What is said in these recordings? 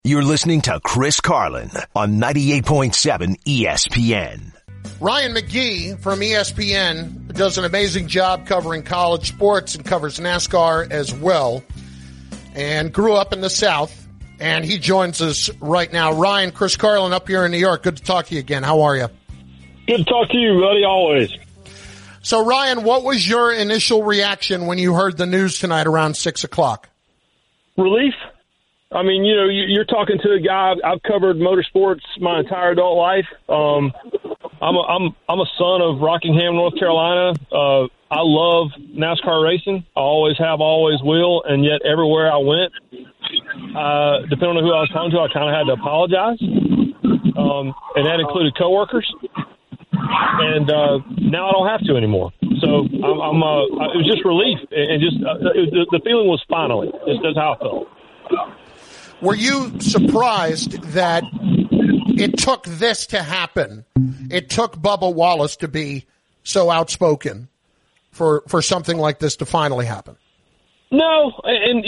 You're listening to Chris Carlin on 98.7 ESPN. Ryan McGee from ESPN does an amazing job covering college sports and covers NASCAR as well, and grew up in the South, and he joins us right now. Ryan, Chris Carlin up here in New York. Good to talk to you again. How are you? Good to talk to you, buddy, always. So, Ryan, what was your initial reaction when you heard the news tonight around 6 o'clock? Relief. I mean, you know, you're talking to a guy. I've covered motorsports my entire adult life. I'm a son of Rockingham, North Carolina. I love NASCAR racing. I always have, always will. And yet everywhere I went, depending on who I was talking to, I kind of had to apologize. And that included coworkers. And now I don't have to anymore. So it was just relief. And just the feeling was finally. That's how I felt. Were you surprised that it took this to happen? It took Bubba Wallace to be so outspoken for something like this to finally happen. No, and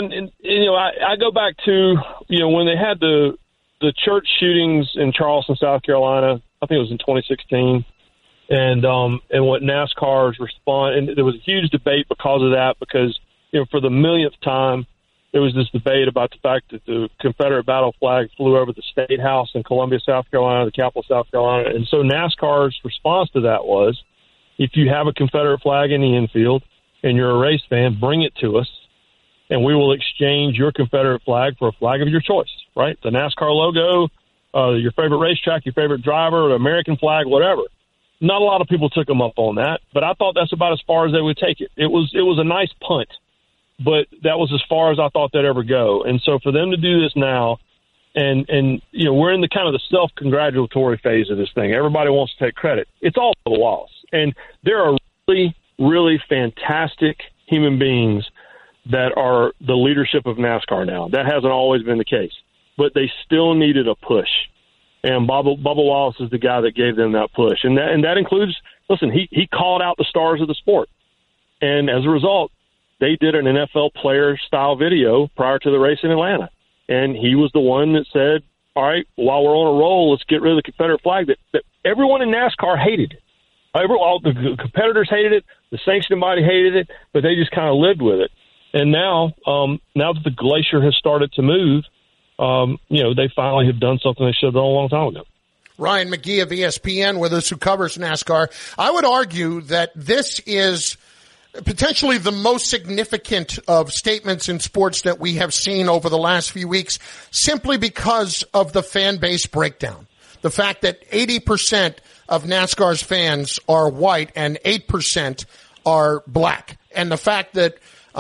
I go back to, you know, when they had the church shootings in Charleston, South Carolina. I think it was in 2016, and what NASCAR's response, and there was a huge debate because of that, because, you know, for the millionth time, there was this debate about the fact that the Confederate battle flag flew over the State House in Columbia, South Carolina, the capital of South Carolina. And so NASCAR's response to that was, if you have a Confederate flag in the infield and you're a race fan, bring it to us, and we will exchange your Confederate flag for a flag of your choice, right? The NASCAR logo, your favorite racetrack, your favorite driver, the American flag, whatever. Not a lot of people took them up on that, but I thought that's about as far as they would take it. It was a nice punt. But that was as far as I thought they'd ever go. And so for them to do this now, and you know, we're in the kind of the self-congratulatory phase of this thing. Everybody wants to take credit. It's all Bubba Wallace. And there are really, really fantastic human beings that are the leadership of NASCAR now. That hasn't always been the case. But they still needed a push. And Bubba Wallace is the guy that gave them that push. And that includes, listen, he called out the stars of the sport. And as a result, they did an NFL player-style video prior to the race in Atlanta. And he was the one that said, all right, while we're on a roll, let's get rid of the Confederate flag that everyone in NASCAR hated. All the competitors hated it, the sanctioning body hated it, but they just kind of lived with it. And now that the glacier has started to move, you know, they finally have done something they should have done a long time ago. Ryan McGee of ESPN with us, who covers NASCAR. I would argue that this is potentially the most significant of statements in sports that we have seen over the last few weeks, simply because of the fan base breakdown. The fact that 80% of NASCAR's fans are white and 8% are black. And the fact that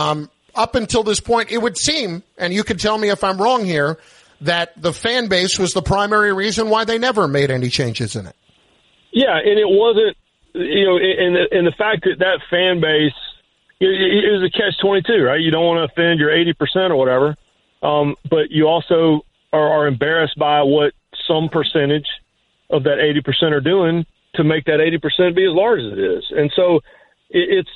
up until this point, it would seem, and you can tell me if I'm wrong here, that the fan base was the primary reason why they never made any changes in it. Yeah, and it wasn't, you know, and the fact that fan base, it was a catch-22, right? You don't want to offend your 80% or whatever, but you also are embarrassed by what some percentage of that 80% are doing to make that 80% be as large as it is. And so it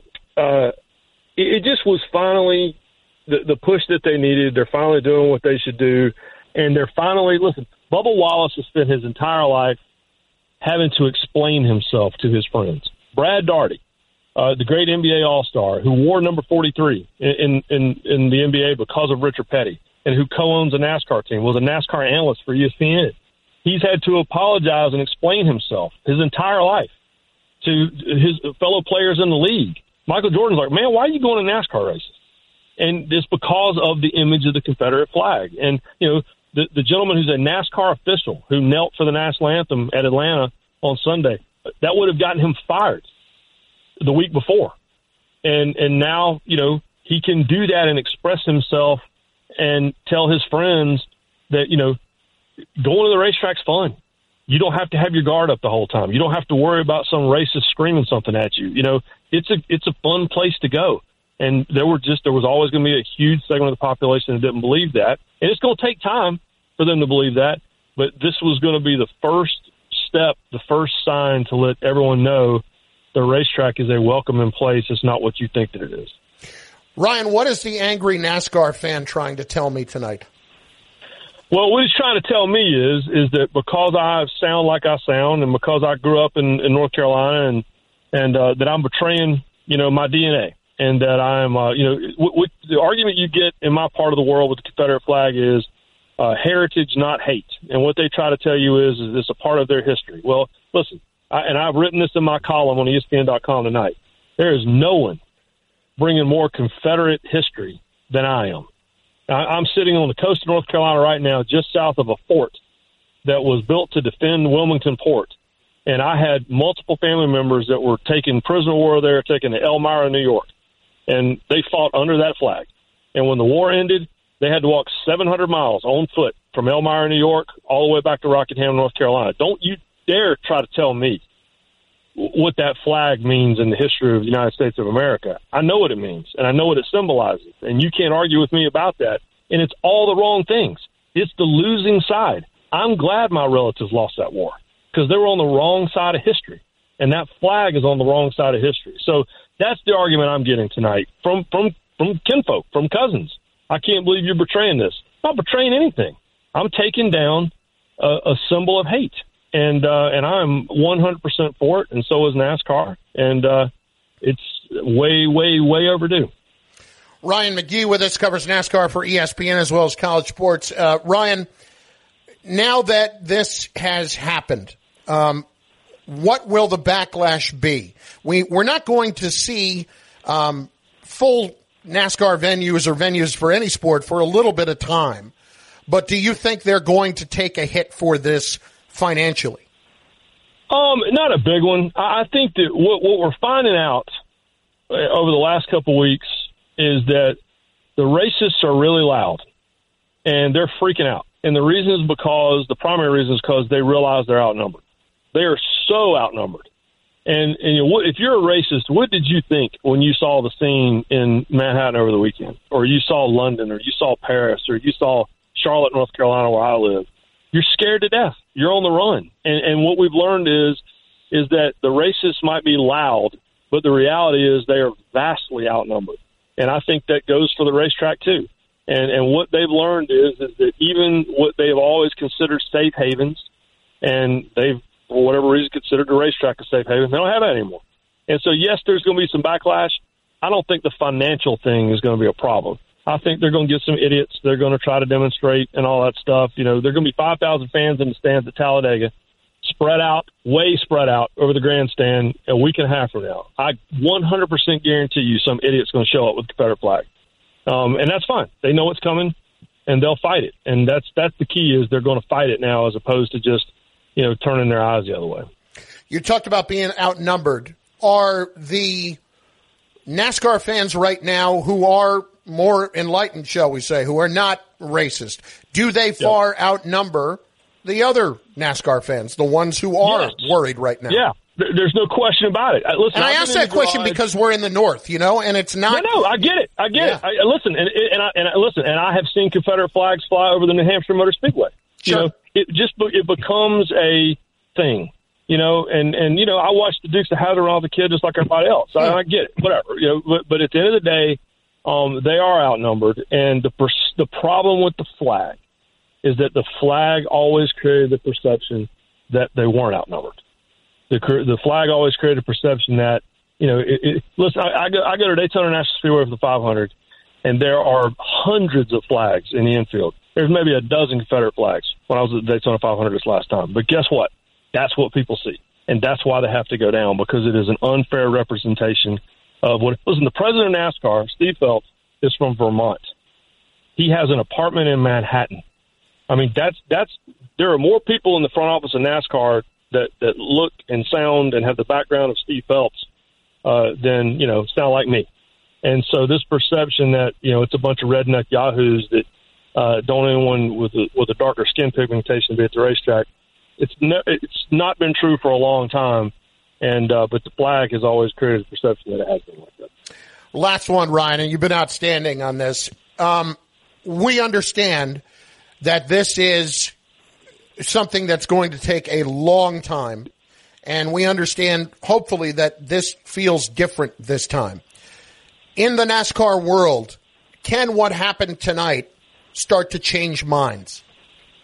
just was finally the push that they needed. They're finally doing what they should do, and they're finally, listen, Bubba Wallace has spent his entire life having to explain himself to his friends. Brad Daugherty, the great NBA All-Star, who wore number 43 in the NBA because of Richard Petty, and who co-owns a NASCAR team, was a NASCAR analyst for ESPN. He's had to apologize and explain himself his entire life to his fellow players in the league. Michael Jordan's like, man, why are you going to NASCAR races? And it's because of the image of the Confederate flag. And, you know, the gentleman who's a NASCAR official who knelt for the national anthem at Atlanta on Sunday, that would have gotten him fired the week before. And now, you know, he can do that and express himself and tell his friends that, you know, going to the racetrack's fun. You don't have to have your guard up the whole time. You don't have to worry about some racist screaming something at you. You know, it's a fun place to go. And there was always going to be a huge segment of the population that didn't believe that. And it's going to take time for them to believe that. But this was going to be the first step, the first sign to let everyone know the racetrack is a welcoming place. It's not what you think that it is. Ryan, what is the angry NASCAR fan trying to tell me tonight? Well, what he's trying to tell me is that because I sound like I sound, and because I grew up in North Carolina, and that I'm betraying, my DNA, and that I'm, the argument you get in my part of the world with the Confederate flag is heritage, not hate. And what they try to tell you is this a part of their history. Well, listen, and I've written this in my column on ESPN.com tonight. There is no one bringing more Confederate history than I am. I'm sitting on the coast of North Carolina right now, just south of a fort that was built to defend Wilmington Port. And I had multiple family members that were taken prisoner of war there, taken to Elmira, New York. And they fought under that flag. And when the war ended, they had to walk 700 miles on foot from Elmira, New York, all the way back to Rockingham, North Carolina. Don't you dare try to tell me what that flag means in the history of the United States of America. I know what it means, and I know what it symbolizes, and you can't argue with me about that. And it's all the wrong things. It's the losing side. I'm glad my relatives lost that war because they were on the wrong side of history, and that flag is on the wrong side of history. So that's the argument I'm getting tonight from kinfolk, from cousins. I can't believe you're betraying this. I'm not betraying anything. I'm taking down a symbol of hate. And I'm 100% for it, and so is NASCAR. And it's way, way, way overdue. Ryan McGee with us, covers NASCAR for ESPN as well as college sports. Ryan, now that this has happened, what will the backlash be? We're not going to see full NASCAR venues or venues for any sport for a little bit of time. But do you think they're going to take a hit for this financially? Not a big one. I think that what we're finding out over the last couple of weeks is that the racists are really loud and they're freaking out. And the primary reason is because they realize they're outnumbered. They are so outnumbered. And if you're a racist, what did you think when you saw the scene in Manhattan over the weekend, or you saw London, or you saw Paris, or you saw Charlotte, North Carolina, where I live? You're scared to death. You're on the run. And what we've learned is that the racists might be loud, but the reality is they are vastly outnumbered. And I think that goes for the racetrack too. And what they've learned is that even what they've always considered safe havens, and they've, for whatever reason, considered the racetrack a safe haven, they don't have that anymore. And so, yes, there's going to be some backlash. I don't think the financial thing is going to be a problem. I think they're going to get some idiots. They're going to try to demonstrate and all that stuff. There are going to be 5,000 fans in the stands at Talladega, way spread out over the grandstand a week and a half from now. I 100% guarantee you some idiot's going to show up with the Confederate flag. And that's fine. They know it's coming, and they'll fight it. And that's the key is they're going to fight it now as opposed to just, turning their eyes the other way. You talked about being outnumbered. Are the NASCAR fans right now who are more enlightened, shall we say, who are not racist, do they far outnumber the other NASCAR fans, the ones who are worried right now? Yeah, there's no question about it. Listen, and I asked that question because we're in the North, and it's not. No, I get it. Listen, and I have seen Confederate flags fly over the New Hampshire Motor Speedway. Sure. It becomes a thing. And I watched the Dukes of Hazzard when I was a kid, just like everybody else. I get it, whatever. But at the end of the day, they are outnumbered, and the problem with the flag is that the flag always created the perception that they weren't outnumbered. The flag always created a perception that listen, I go to Daytona National Speedway for the 500, and there are hundreds of flags in the infield. There's maybe a dozen Confederate flags when I was at the Daytona 500 this last time. But guess what? That's what people see, and that's why they have to go down, because it is an unfair representation of what. Listen, the president of NASCAR, Steve Phelps, is from Vermont. He has an apartment in Manhattan. I mean, that's there are more people in the front office of NASCAR that look and sound and have the background of Steve Phelps than sound like me. And so this perception that it's a bunch of redneck yahoos that don't anyone with a darker skin pigmentation be at the racetrack. It's not been true for a long time, and but the flag has always created a perception that it has been like that. Last one, Ryan, and you've been outstanding on this. We understand that this is something that's going to take a long time, and we understand, hopefully, that this feels different this time. In the NASCAR world, can what happened tonight start to change minds?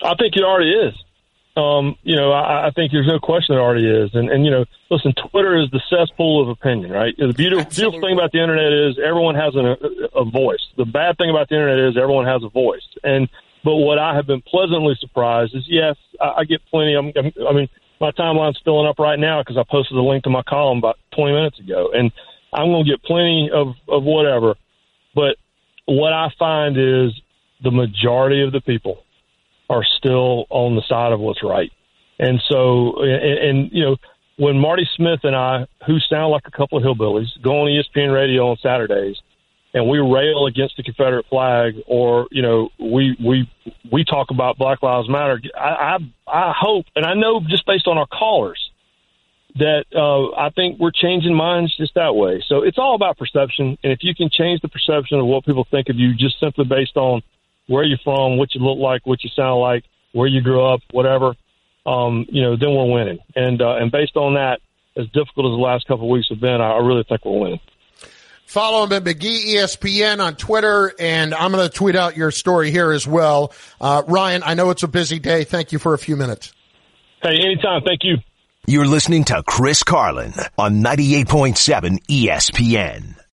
I think it already is. I think there's no question it already is. And listen, Twitter is the cesspool of opinion, right? The beautiful thing about the internet is everyone has a voice. The bad thing about the internet is everyone has a voice. But what I have been pleasantly surprised is, yes, I get plenty. My timeline's filling up right now because I posted a link to my column about 20 minutes ago, and I'm going to get plenty of whatever. But what I find is the majority of the people are still on the side of what's right. And so, when Marty Smith and I, who sound like a couple of hillbillies, go on ESPN radio on Saturdays, and we rail against the Confederate flag, or we talk about Black Lives Matter, I hope, and I know just based on our callers, that I think we're changing minds just that way. So it's all about perception, and if you can change the perception of what people think of you just simply based on where you're from, what you look like, what you sound like, where you grew up, whatever, then we're winning. And based on that, as difficult as the last couple of weeks have been, I really think we're winning. Follow him at McGee ESPN on Twitter, and I'm going to tweet out your story here as well. Ryan, I know it's a busy day. Thank you for a few minutes. Hey, anytime. Thank you. You're listening to Chris Carlin on 98.7 ESPN.